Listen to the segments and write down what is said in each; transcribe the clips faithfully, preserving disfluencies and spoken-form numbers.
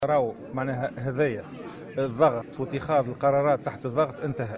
راهو معناها هذايا الضغط واتخاذ القرارات تحت الضغط انتهى.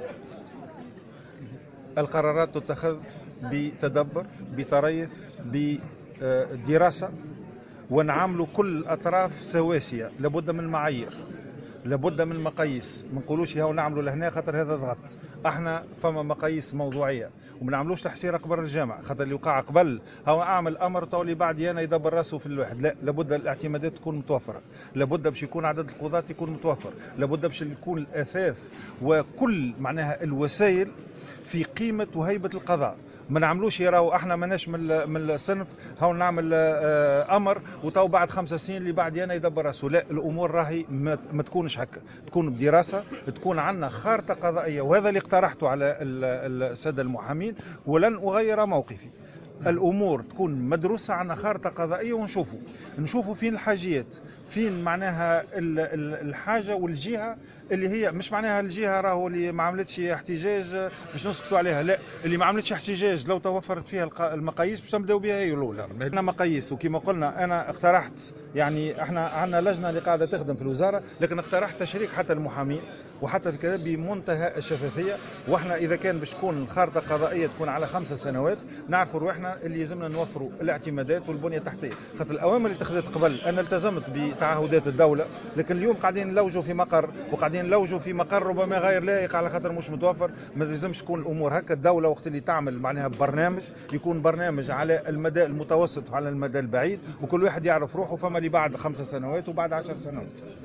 القرارات تتخذ بتدبر، بتريث، بدراسة، ونعاملوا كل الأطراف سواسية. لابد من معايير، لابد من مقاييس. ما نقولوش هاو نعملوا لهنا خاطر هذا ضغط. احنا فما مقاييس موضوعيه وما نعملوش تحسير قبل الجامعه خاطر اللي وقع قبل هاو اعمل امر تولي بعد انا يدبر راسه في الواحد. لا، لابد الاعتمادات تكون متوفره، لابد باش يكون عدد القضاة يكون متوفر، لابد باش يكون الاثاث وكل معناها الوسائل في قيمه وهيبه القضاء. ما نعملوش يراو احنا ماناش من من الصنف هاو نعمل امر وتو بعد خمس سنين اللي بعد انا يدبر راسه. لا، الامور راهي ما, ما تكونش هكا، تكون بدراسه، تكون عندنا خارطه قضائيه، وهذا اللي اقترحته على الساده المحامين ولن اغير موقفي. الامور تكون مدروسه، عندنا خارطه قضائيه ونشوفوا نشوفوا فين الحاجيات، فين معناها الحاجه والجهه اللي هي مش معناها الجهه راهو اللي ما عملتش احتجاج باش نسكتوا عليها. لا، اللي ما عملتش احتجاج لو توفرت فيها المقاييس باش نبداو بها هي الاولى. احنا مقاييس، وكما قلنا انا اقترحت، يعني احنا عندنا لجنه اللي قاعده تخدم في الوزاره، لكن اقترحت تشريك حتى المحامين وحتى الكذا بمنتهى الشفافيه. واحنا اذا كان باش تكون الخارطه القضائيه تكون على خمسة سنوات، نعرفوا روحنا اللي يلزمنا نوفروا الاعتمادات والبنيه التحتيه. خاطر الاوامر اللي اتخذت قبل انا التزمت بتعهدات الدوله، لكن اليوم قاعدين نلوجوا في مقر وقاعدين نلوجوا في مقر ربما غير لائق على خاطر مش متوفر. ما لازمش تكون الامور هكا. الدوله وقت اللي تعمل معناها برنامج يكون برنامج على المدى المتوسط وعلى المدى البعيد، وكل واحد يعرف روحه. فما اللي بعد خمس سنوات وبعد عشر سنوات.